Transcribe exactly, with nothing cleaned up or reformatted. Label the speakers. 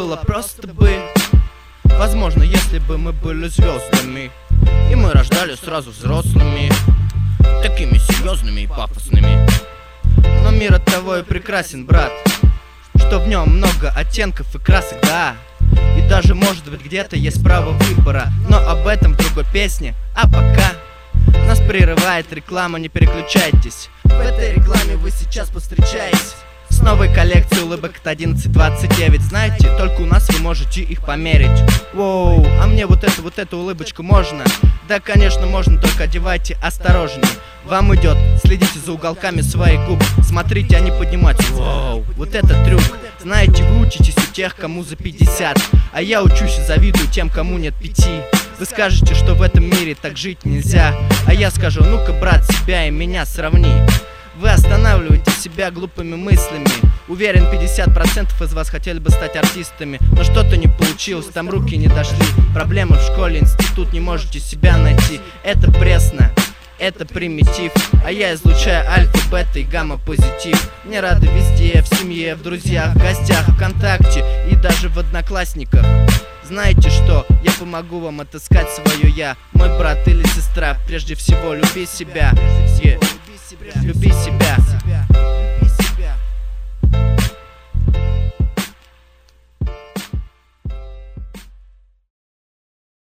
Speaker 1: было просто бы. Возможно, если бы мы были звездами, и мы рождали сразу взрослыми, такими серьезными и пафосными. Но мир от того и прекрасен, брат, что в нем много оттенков и красок, да. И даже, может быть, где-то есть право выбора, но об этом в другой песне. А пока нас прерывает реклама, не переключайтесь. В этой рекламе вы сейчас повстречаетесь с новой коллекцией улыбок от одиннадцать двадцать девять. Знаете, только у нас вы можете их померить. Воу, а мне вот эту, вот эту улыбочку можно? Да, конечно, можно, только одевайте осторожнее. Вам идет, следите за уголками своих губ. Смотрите, они поднимаются. Воу, вот этот трюк. Знаете, вы учитесь у тех, кому за пятьдесят, а я учусь и завидую тем, кому нет пяти. Вы скажете, что в этом мире так жить нельзя, а я скажу: ну-ка, брат, себя и меня сравни. Вы останавливаете себя глупыми мыслями. Уверен, пятьдесят процентов из вас хотели бы стать артистами, но что-то не получилось, там руки не дошли. Проблемы в школе, институт, не можете себя найти. Это пресно, это примитив, а я излучаю альфа, бета и гамма-позитив. Мне рады везде, в семье, в друзьях, в гостях, ВКонтакте и даже в одноклассниках. Знаете что? Я помогу вам отыскать свое я. Мой брат или сестра, прежде всего люби себя. Yeah. Люби себя.